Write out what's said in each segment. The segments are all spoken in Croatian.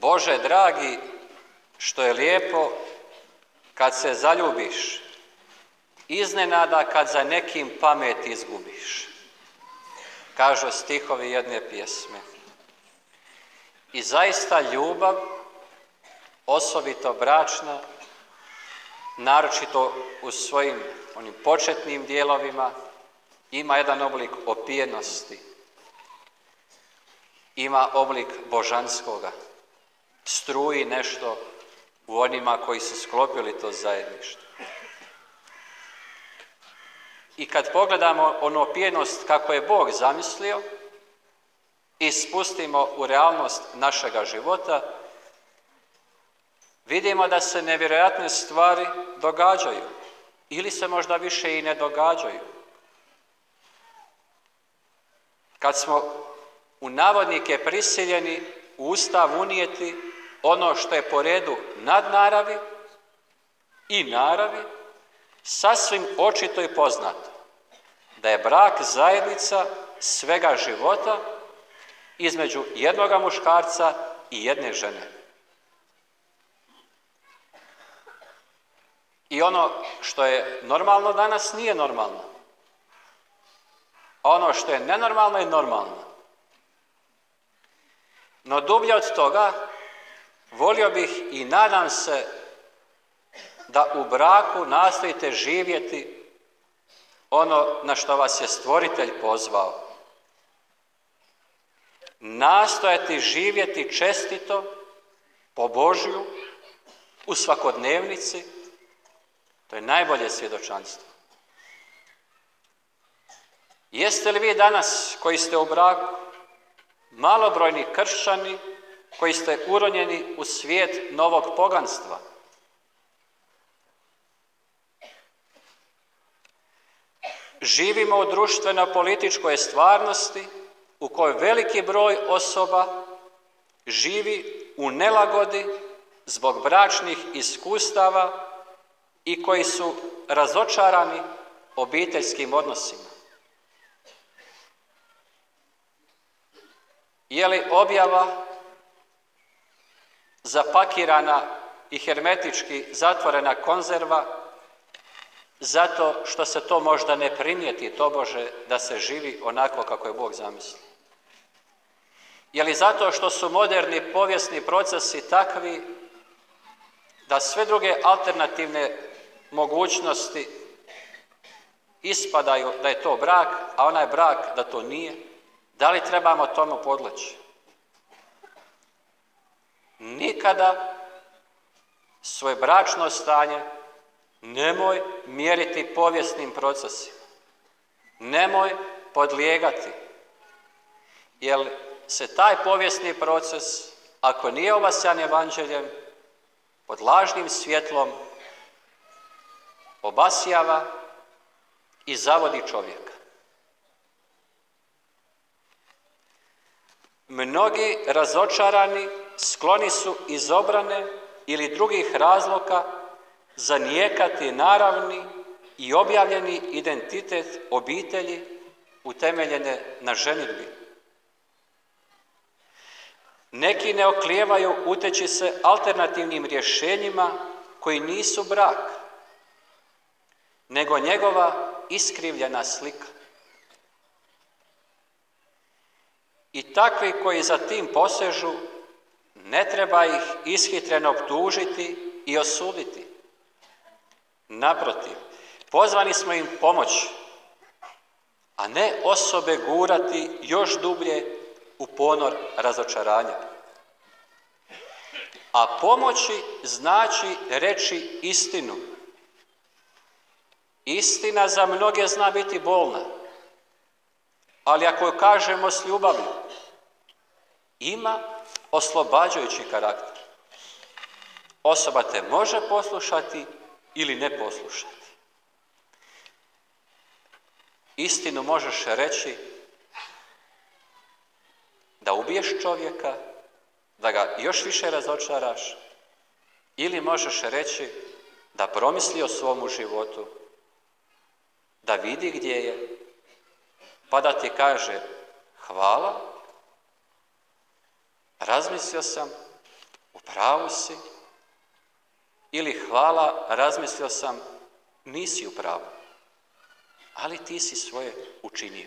Bože dragi, što je lijepo kad se zaljubiš, iznenada kad za nekim pamet izgubiš, kažu stihovi jedne pjesme. I zaista ljubav, osobito bračna, naročito u svojim onim početnim dijelovima, ima jedan oblik opijenosti, ima oblik božanskoga, struji nešto u onima koji su sklopili to zajedništvo. I kad pogledamo onu opijenost kako je Bog zamislio i spustimo u realnost našega života, vidimo da se nevjerojatne stvari događaju ili se možda više i ne događaju. Kad smo u navodnike prisiljeni u Ustav unijeti ono što je po redu nadnaravi i naravi, sasvim očito i poznato da je brak zajednica svega života između jednoga muškarca i jedne žene. I ono što je normalno danas nije normalno. A ono što je nenormalno je normalno. No dublje od toga, volio bih i nadam se da u braku nastojite živjeti ono na što vas je Stvoritelj pozvao. Nastojati živjeti čestito, po Božju, u svakodnevnici, to je najbolje svjedočanstvo. Jeste li vi danas koji ste u braku malobrojni kršćani koji ste uronjeni u svijet novog poganstva? Živimo u društveno-političkoj stvarnosti u kojoj veliki broj osoba živi u nelagodi zbog bračnih iskustava i koji su razočarani obiteljskim odnosima. Je li objava zapakirana i hermetički zatvorena konzerva zato što se to možda ne primijeti tobože da se živi onako kako je Bog zamislio? Je li zato što su moderni povijesni procesi takvi da sve druge alternativne mogućnosti ispadaju da je to brak, a onaj brak da to nije? Da li trebamo tomu podleći? Nikada svoje bračno stanje nemoj mjeriti povijesnim procesima. Nemoj podlijegati. Jer se taj povijesni proces, ako nije obasjan evanđeljem, pod lažnim svjetlom obasjava i zavodi čovjeka. Mnogi razočarani skloni su iz obrane ili drugih razloga zanijekati naravni i objavljeni identitet obitelji utemeljene na ženidbi. Neki ne oklijevaju uteći se alternativnim rješenjima koji nisu brak, nego njegova iskrivljena slika. I takvi koji za tim posežu, ne treba ih ishitreno optužiti i osuditi. Naprotiv, pozvani smo im pomoći, a ne osobe gurati još dublje u ponor razočaranja. A pomoći znači reći istinu. Istina za mnoge zna biti bolna, ali ako ju kažemo s ljubavlju, ima oslobađajući karakter. Osoba te može poslušati ili ne poslušati. Istinu možeš reći da ubiješ čovjeka, da ga još više razočaraš, ili možeš reći da promisli o svomu životu, da vidi gdje je, pa da ti kaže hvala, razmislio sam u pravu si, ili hvala, razmislio sam, nisi u pravu, ali ti si svoje učinio.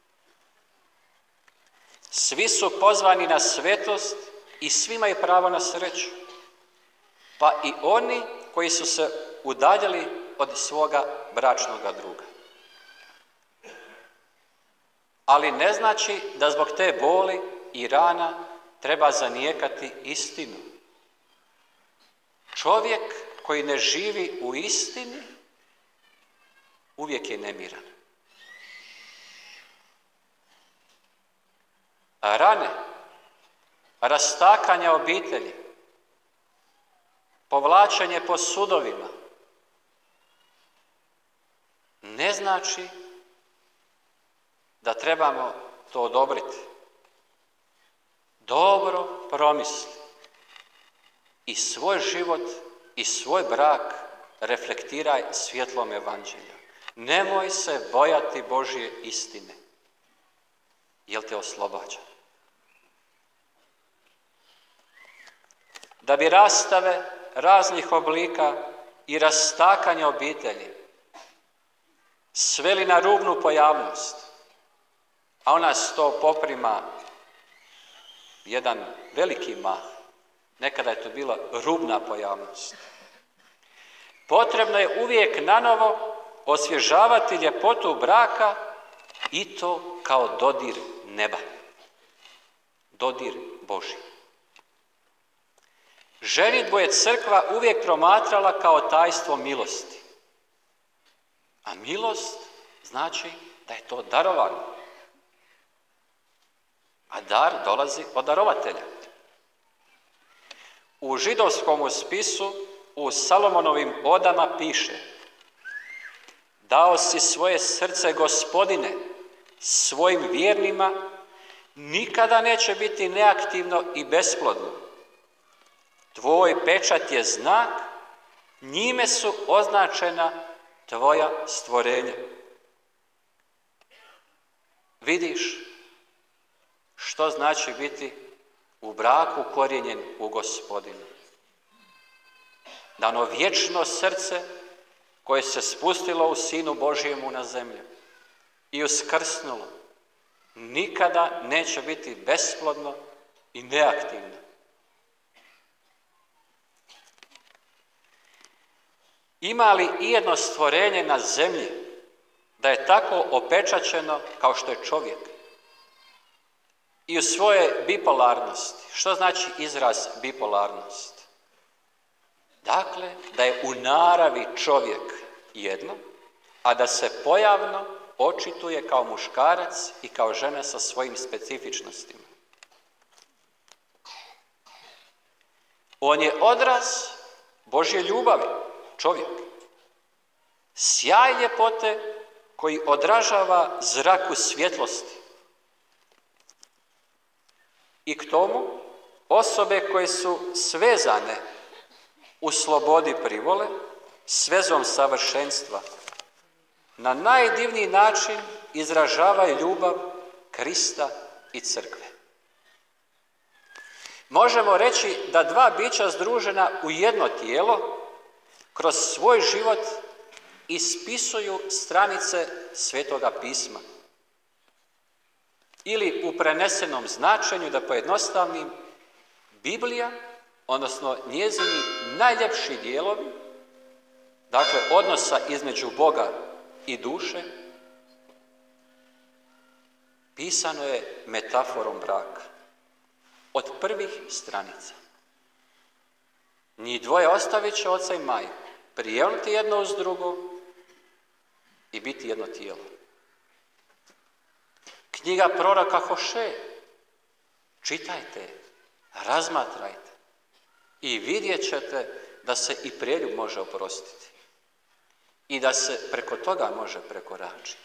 Svi su pozvani na svetost i svi imaju pravo na sreću, pa i oni koji su se udaljili od svoga bračnoga druga. Ali ne znači da zbog te boli i rana treba zanijekati istinu. Čovjek koji ne živi u istini uvijek je nemiran. Rane, rastakanja obitelji, povlačenje po sudovima ne znači da trebamo to odobriti. Dobro promisli i svoj život i svoj brak reflektiraj svjetlom evanđelja. Nemoj se bojati Božje istine, jer te oslobađa. Da bi rastave raznih oblika i rastakanja obitelji sveli na rubnu pojavnost, a u nas to poprima jedan veliki mah. Nekada je to bila rubna pojavnost. Potrebno je uvijek nanovo osvježavati ljepotu braka i to kao dodir neba. Dodir Božji. Ženidbu je crkva uvijek promatrala kao tajstvo milosti. A milost znači da je to darovano. A dar dolazi od darovatelja. U židovskom spisu u Salomonovim odama piše: dao si svoje srce, Gospodine, svojim vjernima, nikada neće biti neaktivno i besplodno. Tvoj pečat je znak, njime su označena tvoja stvorenja. Vidiš što znači biti u braku ukorijenjen u Gospodinu. Da ono vječno srce koje se spustilo u Sinu Božjemu na zemlju i uskrsnulo, nikada neće biti besplodno i neaktivno. Ima li ijedno stvorenje na zemlji da je tako opečaćeno kao što je čovjek? I u svoje bipolarnosti. Što znači izraz bipolarnost? Dakle, da je u naravi čovjek jedno, a da se pojavno očituje kao muškarac i kao žena sa svojim specifičnostima. On je odraz Božje ljubavi, čovjek. Sjaj ljepote koji odražava zraku svjetlosti. I k tomu osobe koje su svezane u slobodi privole, svezom savršenstva, na najdivniji način izražavaju ljubav Krista i crkve. Možemo reći da dva bića združena u jedno tijelo kroz svoj život ispisuju stranice Svetoga pisma. Ili u prenesenom značenju, da pojednostavnim, Biblija, odnosno njezini najljepši dijelovi, dakle odnosa između Boga i duše, pisano je metaforom braka. Od prvih stranica. Njih dvoje ostavit će oca i majku, prijeliti jedno uz drugo i biti jedno tijelo. Knjiga proroka Hoše, čitajte, razmatrajte i vidjet ćete da se i preljub može oprostiti i da se preko toga može prekoračiti.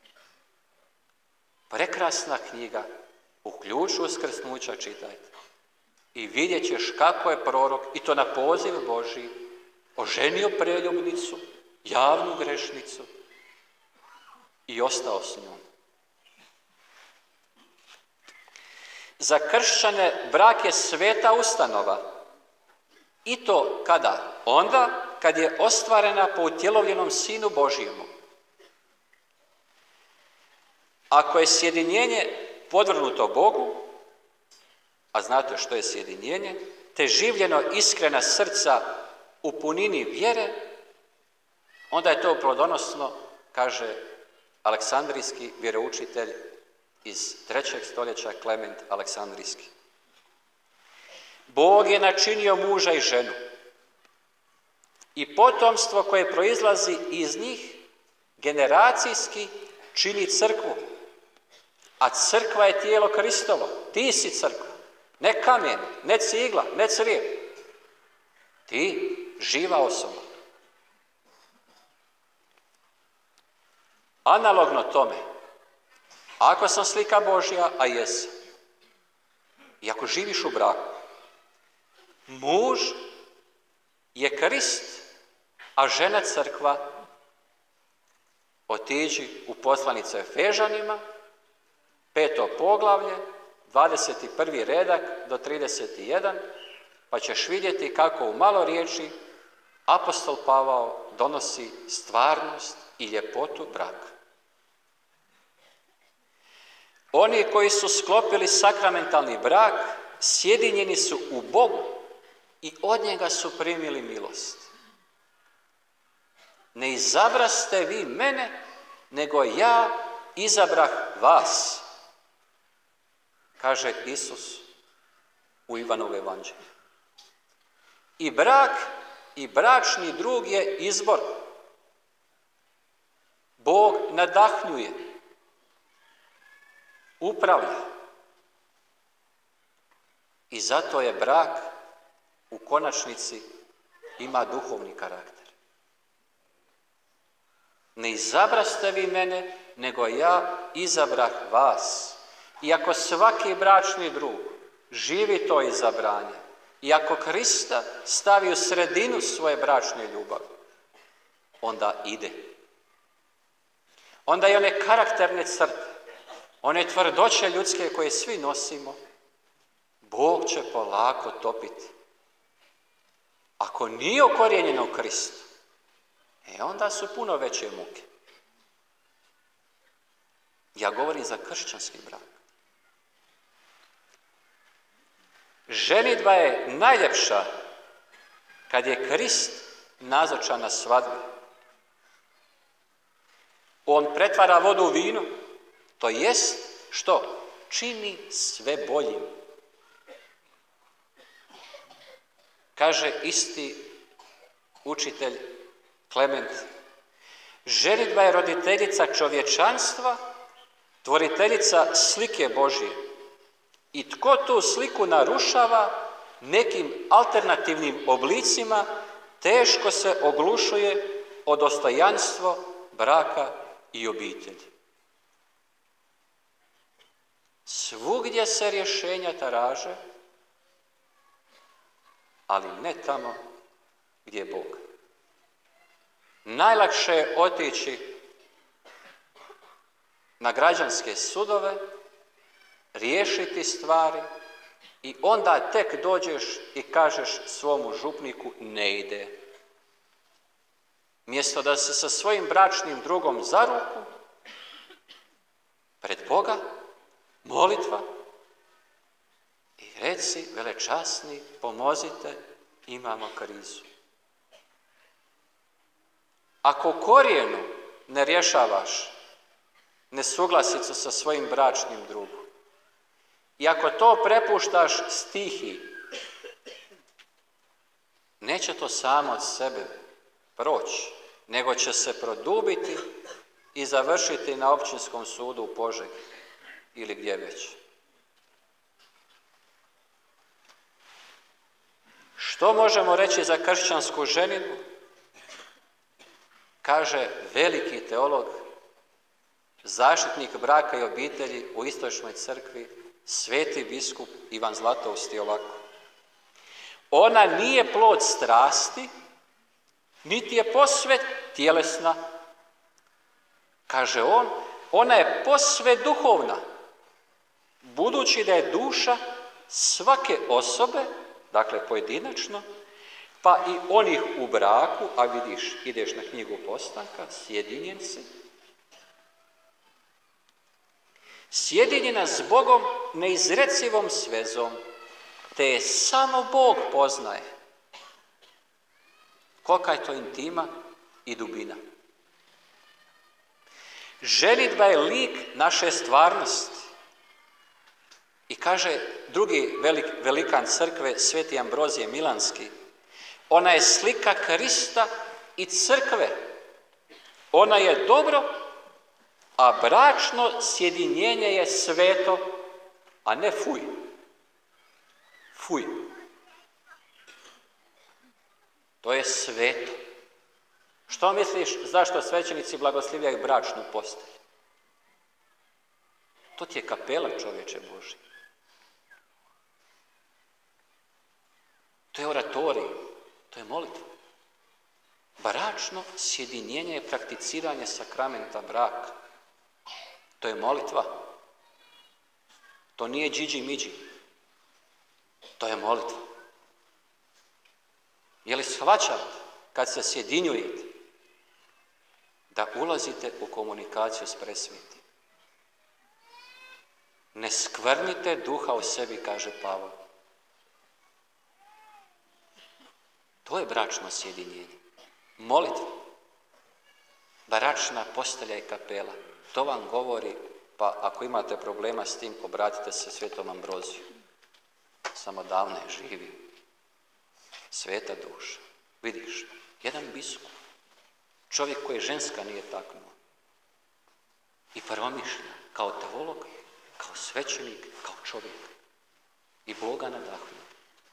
Prekrasna knjiga, u ključu uskrsnuća čitajte i vidjet ćeš kako je prorok, i to na poziv Božji, oženio preljubnicu, javnu grešnicu i ostao s njom. Za kršćane brak je sveta ustanova I to kada? Onda kad je ostvarena po utjelovljenom Sinu Božijemu. Ako je sjedinjenje podvrgnuto Bogu, a znate što je sjedinjenje, te življeno iskrena srca u punini vjere, onda je to plodonosno, kaže aleksandrijski vjeroučitelj iz 3. stoljeća Klement Aleksandrijski. Bog je načinio muža i ženu i potomstvo koje proizlazi iz njih generacijski čini crkvu, a crkva je tijelo Kristovo. Ti si crkva, ne kamen, ne cigla, ne crijev. Ti, živa osoba. Analogno tome, ako sam slika Božja, a jesam, i ako živiš u braku, muž je Krist, a žena crkva. Otiđi u poslanicu Efežanima, 5. poglavlje, 21. redak do 31, pa ćeš vidjeti kako u malo riječi apostol Pavao donosi stvarnost i ljepotu braka. Oni koji su sklopili sakramentalni brak, sjedinjeni su u Bogu i od njega su primili milost. Ne izabraste vi mene, nego ja izabrah vas, kaže Isus u Ivanove evanđelju. I brak i bračni drug je izbor. Bog nadahnjuje, upravlja. I zato je brak u konačnici ima duhovni karakter. Ne izabraste vi mene, nego ja izabrah vas. I ako svaki bračni drug živi to izabranje, i ako Krista stavi u sredinu svoje bračne ljubavi, onda ide. Onda i one karakterne crte, one tvrdoće ljudske koje svi nosimo, Bog će polako topiti. Ako nije ukorijenjeno u Kristu, onda su puno veće muke. Ja govorim za kršćanski brak. Ženidba je najljepša kad je Krist nazočan na svadbi. On pretvara vodu u vino, to jest što? Čini sve boljim. Kaže isti učitelj Klement, ženidba je roditeljica čovječanstva, tvoriteljica slike Božje. I tko tu sliku narušava nekim alternativnim oblicima, teško se oglušuje o dostojanstvo braka i obitelji. Svugdje se rješenja traže, ali ne tamo gdje je Bog. Najlakše je otići na građanske sudove, riješiti stvari i onda tek dođeš i kažeš svomu župniku ne ide. Mjesto da se sa svojim bračnim drugom za ruku, pred Boga, molitva i reci velečasni, pomozite, imamo krizu. Ako u korijenu ne rješavaš nesuglasicu sa svojim bračnim drugom i ako to prepuštaš stihiji, neće to samo od sebe proći, nego će se produbiti i završiti na općinskom sudu u Požegi ili gdje već. Što možemo reći za kršćansku ženidbu? Kaže veliki teolog, zaštitnik braka i obitelji u Istočnoj crkvi, sveti biskup Ivan Zlatoust ovako. Ona nije plod strasti, niti je posve tjelesna. Kaže on, ona je posve duhovna, budući da je duša svake osobe, dakle pojedinačno, pa i onih u braku, a vidiš, ideš na knjigu Postanka, sjedinjen si. Sjedinjena s Bogom neizrecivom svezom, te je samo Bog poznaje. Kolika je to intima i dubina. Ženidba je lik naše stvarnosti. I kaže drugi velikan crkve, Sveti Ambrozije Milanski, ona je slika Krista i crkve. Ona je dobro, a bračno sjedinjenje je sveto, a ne fuj. Fuj. To je sveto. Što misliš zašto svećenici blagoslivljaju bračnu postelju? To ti je kapela, čovječe Božji. To je oratorij, to je molitva. Bračno sjedinjenje je prakticiranje sakramenta braka. To je molitva. To nije džiđi miđi. To je molitva. Je li shvaćate kad se sjedinjujete da ulazite u komunikaciju s Presvetim? Ne skvrnite duha u sebi, kaže Pavao. To je bračno sjedinjenje. Molitva. Bračna postelja i kapela. To vam govori, pa ako imate problema s tim, obratite se Svetom Ambroziju. Samo davno je živio. Sveta duša. Vidiš, jedan biskup, čovjek koji ženska nije taknuo. I promišlja kao teolog, kao svećenik, kao čovjek. I Boga nadahnuo.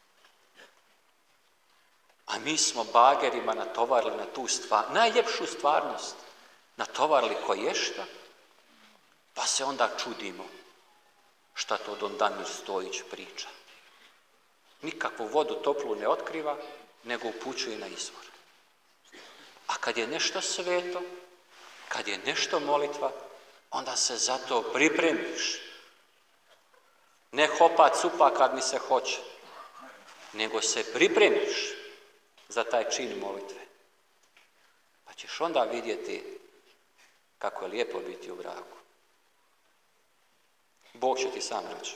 A mi smo bagerima natovarili na tu stvar, najljepšu stvarnost, natovarili koješta, pa se onda čudimo šta to Don Damir Stojić priča. Nikakvu vodu toplu ne otkriva, nego upućuje na izvor. A kad je nešto sveto, kad je nešto molitva, onda se za to pripremiš. Ne hopa cupa kad mi se hoće, nego se pripremiš za taj čin molitve. Pa ćeš onda vidjeti kako je lijepo biti u braku. Bog će ti sam reći.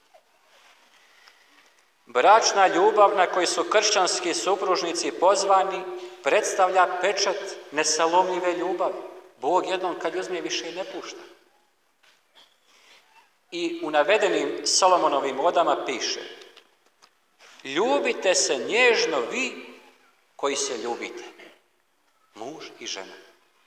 Bračna ljubav na koju su kršćanski supružnici pozvani predstavlja pečat nesalomljive ljubavi. Bog jednom kad uzme više i ne pušta. I u navedenim Solomonovim odama piše: ljubite se nježno vi koji se ljubite, muž i žena.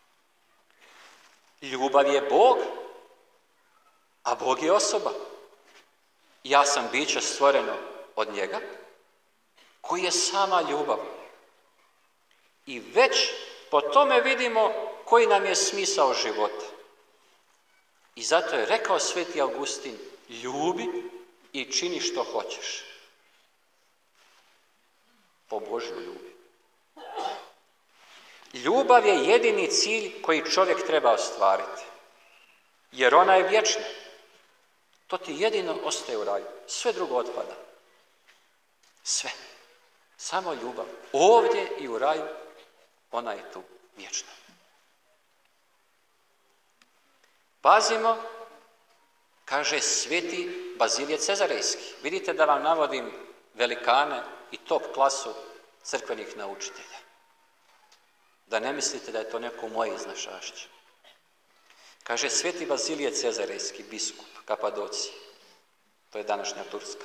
Ljubav je Bog, a Bog je osoba. Ja sam biće stvoreno od njega, koji je sama ljubav. I već po tome vidimo koji nam je smisao života. I zato je rekao Sveti Augustin: ljubi i čini što hoćeš. Po Božju ljubi. Ljubav je jedini cilj koji čovjek treba ostvariti. Jer ona je vječna. To ti jedino ostaje u raju. Sve drugo otpada. Sve. Samo ljubav. Ovdje i u raju, ona je tu vječna. Pazimo, kaže Sveti Bazilije Cezarejski. Vidite da vam navodim velikane i top klasu crkvenih naučitelja. Da ne mislite da je to neko moje iznašašće. Kaže Sveti Bazilije Cezarejski, biskup Kapadocije. To je današnja Turska.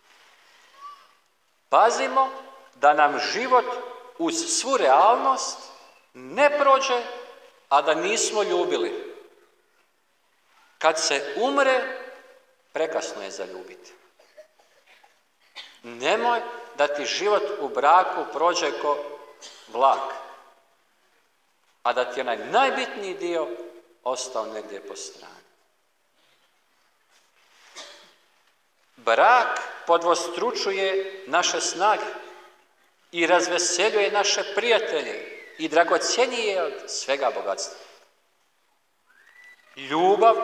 Pazimo da nam život uz svu realnost ne prođe, a da nismo ljubili. Kad se umre, prekasno je za ljubiti. Nemoj da ti život u braku prođe ko vlak, a da ti onaj najbitniji dio ostao negdje po strani. Brak podvostručuje naše snage i razveseljuje naše prijatelje i dragocjenije je od svega bogatstva. Ljubav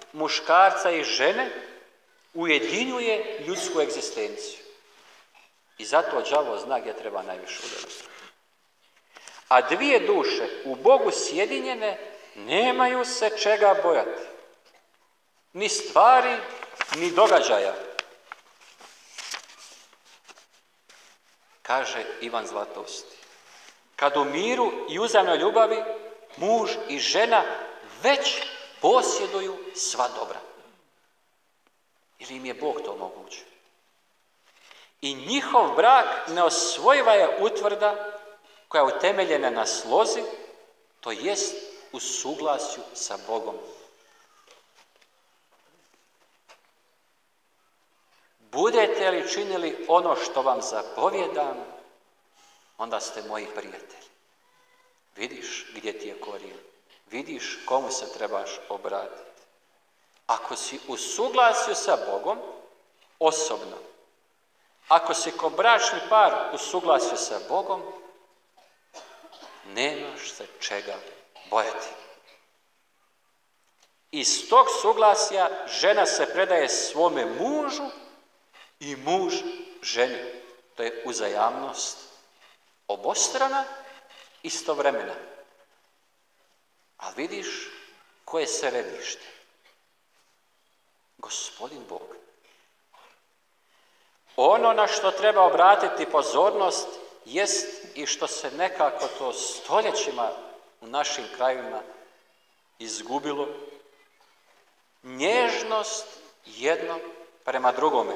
muškarca i žene ujedinjuje ljudsku egzistenciju. I zato đavo zna gdje treba najviše udariti. A dvije duše u Bogu sjedinjene nemaju se čega bojati. Ni stvari, ni događaja. Kaže Ivan Zlatousti. Kad u miru i uzajamnoj ljubavi muž i žena već posjeduju sva dobra. Jer im je Bog to omogućio. I njihov brak neosvojiva je utvrda koja je utemeljena na slozi, to jest u suglasju sa Bogom. Budete li činili ono što vam zapovjedam, onda ste moji prijatelji. Vidiš gdje ti je korijen. Vidiš komu se trebaš obratiti. Ako si u suglasju sa Bogom, osobno, ako si ko bračni par u suglasju sa Bogom, nemaš se čega bojati. Iz tog suglasja žena se predaje svome mužu i muž ženi. To je uzajamnost obostrana, istovremena. A vidiš koje je središte? Gospodin Bog. Ono na što treba obratiti pozornost jest i što se nekako to stoljećima u našim krajevima izgubilo, nježnost jedno prema drugome.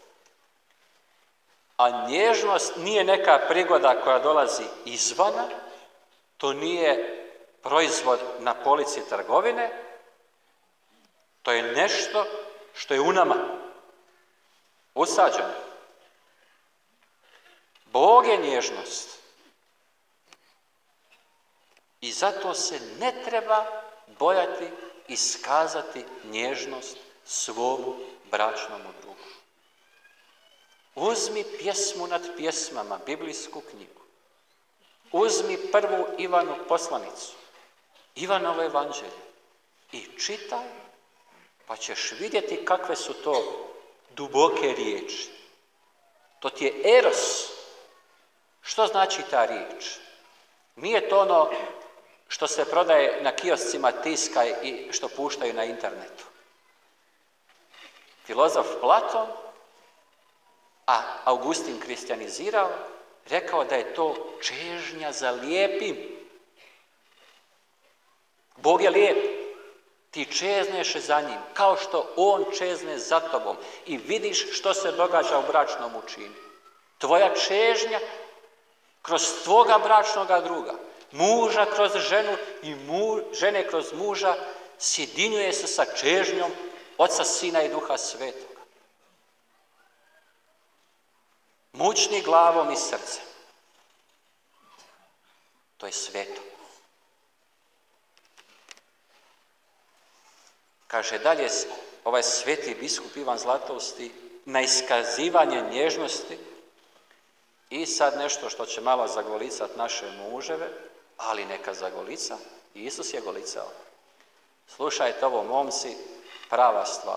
A nježnost nije neka prigoda koja dolazi izvana, to nije proizvod na polici trgovine, to je nešto što je u nama usađeno. Bog je nježnost. I zato se ne treba bojati iskazati nježnost svomu bračnomu drugu. Uzmi pjesmu nad pjesmama, biblijsku knjigu. Uzmi prvu Ivanu poslanicu, Ivanovo evanđelje i čitaj, pa ćeš vidjeti kakve su to duboke riječi. To ti je eros. Što znači ta riječ? Nije to ono što se prodaje na kioscima Tiska i što puštaju na internetu. Filozof Platon, a Augustin kristjanizirao, rekao da je to čežnja za lijepim. Bog je lijep. Ti čezneš za njim, kao što on čezne za tobom i vidiš što se događa u bračnom učinu. Tvoja čežnja kroz tvoga bračnoga druga, muža kroz ženu i žene kroz muža, sjedinjuje se sa čežnjom Oca, Sina i Duha Svetoga. Mučni glavom i srcem. To je sveto. Kaže dalje ovaj sveti biskup Ivan Zlatousti, na iskazivanje nježnosti i sad nešto što će malo zagolicati naše muževe, ali neka zagolica, Isus je golicao. Slušajte ovo, momci, prava stvar.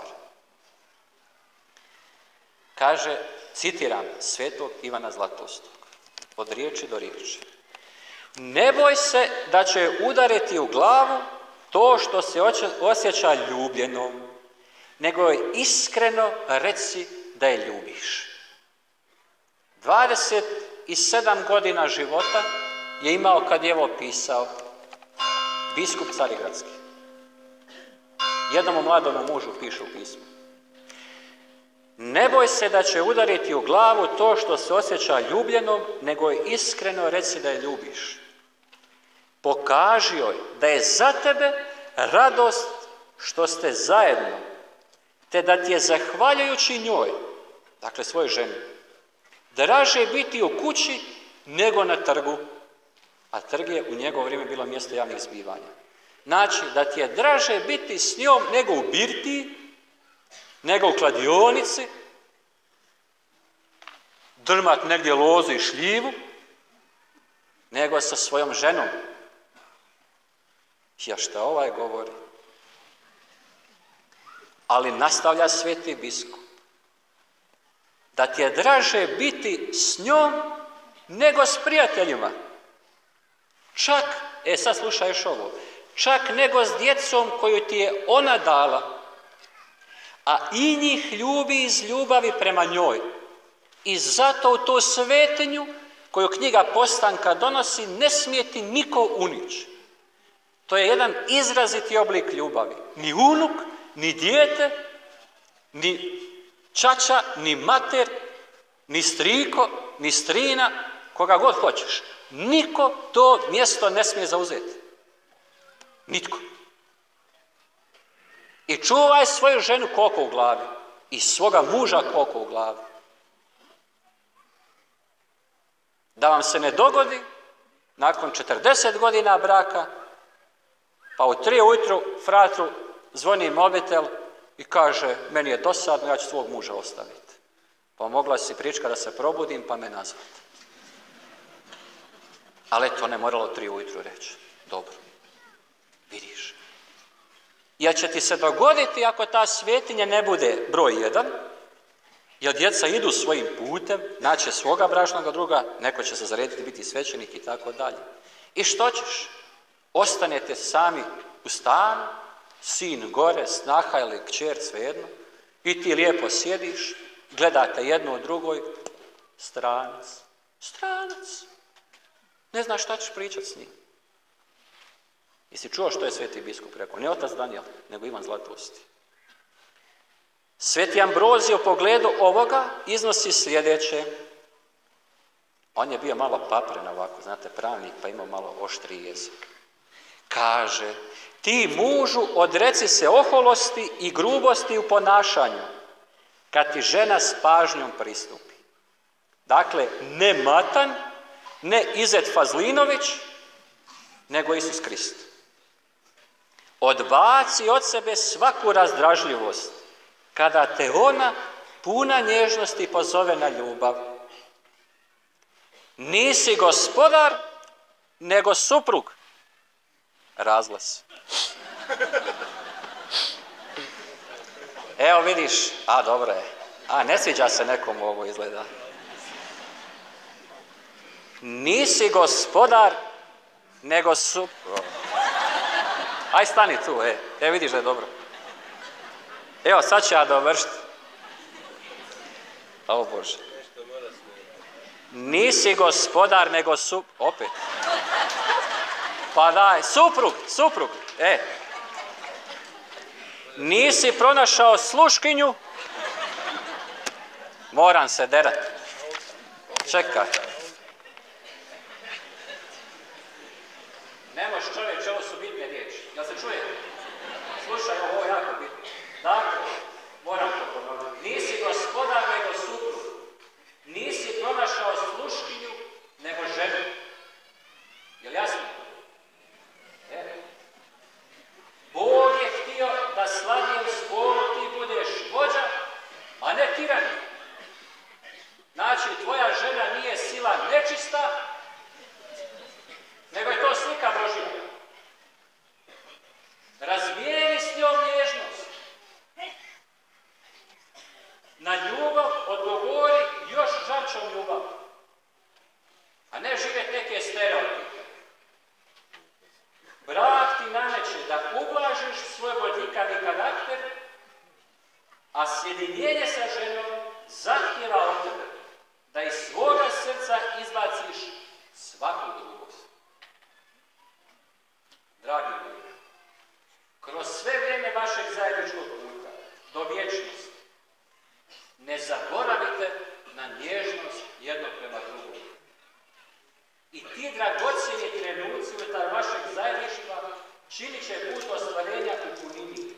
Kaže, citiram svetog Ivana Zlatoustog, od riječi do riječi. Ne boj se da će udariti u glavu to što se osjeća ljubljenom, nego je iskreno reci da je ljubiš. 27 godina života je imao kad je ovo pisao biskup Carigradski. Jednom mladom mužu piše u pismu. Ne boj se da će udariti u glavu to što se osjeća ljubljenom, nego je iskreno reci da je ljubiš. Pokaži joj da je za tebe radost što ste zajedno, te da ti je zahvaljujući njoj, dakle svojoj ženi, draže biti u kući nego na trgu, a trg je u njegovo vrijeme bilo mjesto javnih zbivanja. Znači, da ti je draže biti s njom nego u birtiji, nego u kladionici, drmat negdje lozu i šljivu, nego sa svojom ženom. Ja šta ovaj govori? Ali nastavlja sveti biskup. da ti je draže biti s njom nego s prijateljima. Čak, sad slušaj još ovo, čak nego s djecom koju ti je ona dala, a i njih ljubi iz ljubavi prema njoj. I zato u tu svetinju koju knjiga Postanka donosi ne smije ti niko unići. To je jedan izraziti oblik ljubavi. Ni unuk, ni dijete, ni čača, ni mater, ni striko, ni strina, koga god hoćeš. Niko to mjesto ne smije zauzeti. Nitko. I čuvaj svoju ženu koliko u glavi. I svoga muža koliko u glavi. Da vam se ne dogodi, nakon 40 godina braka, pa u 3 ujutru fratru zvoni mobitel i kaže, meni je dosadno, ja ću svog muža ostaviti. Pa mogla si prička da se probudim, pa me nazvati. Ali to ne moralo 3 ujutru reći. Dobro, vidiš. Jer će ti se dogoditi ako ta svetinja ne bude broj 1, jer djeca idu svojim putem, naće svoga bračnog druga, neko će se zarediti biti svećenik i tako dalje. I što ćeš? Ostanete sami u stanu, sin gore, snaha ili kćer, svejedno, i ti lijepo sjediš, gledate jedno u drugoj, stranac. Stranac. Ne znaš šta ćeš pričati s njim. Jesi čuo što je sveti biskup rekao? Ne otac Danijel, nego Ivan Zlatosti. Sveti Ambrozij u pogledu ovoga iznosi sljedeće. On je bio malo papren ovako, znate, pravnik, pa imao malo oštriji jezik. Kaže, ti mužu odreci se oholosti i grubosti u ponašanju, kad ti žena s pažnjom pristupi. Dakle, ne Matan, ne Izet Fazlinović, nego Isus Krist. Odbaci od sebe svaku razdražljivost, kada te ona puna nježnosti pozove na ljubav. Nisi gospodar, nego suprug. Razglas. Evo vidiš, dobro je. Ne sviđa se nekom ovo izgleda. Nisi gospodar, nego suprug. Aj stani tu, vidiš da je dobro. Evo, sad ću ja dovršiti. O Bože. Nisi gospodar, nego opet. Pa daj, suprug. Nisi pronašao sluškinju, moram se derati. Čekaj. Ne možeš čovječe, ovo su bitne riječi. Jel se čuje? Slušaj, ovo je jako bitno. Dakle, moram to ponoviti. Nisi gospodar, nego suprug. Nisi pronašao sluškinju, nego ženu. Jel jasno? Bog je htio da sladijem spolu ti budeš vođa, a ne tiranin. Znači, tvoja žena nije sila nečista, nego je to slika Božja. Razmijeni s njom nježnost. Na ljubav odgovori još žarčom ljubav. A ne živjeti neke stereotipe. Brak ti nameće da ublažiš svoj bodljikavi karakter, a sjedinjenje sa ženom zahtjeva od tebe da iz svoga srca izbaciš svaku drugost. Dragi ljudi, kroz sve vrijeme vašeg zajedničkog puta, do vječnosti, ne zaboravite na nježnost jednog prema drugog. I ti dragocjeni trenuci unutar vašeg zajedništva činit će put ostvarenja u punini.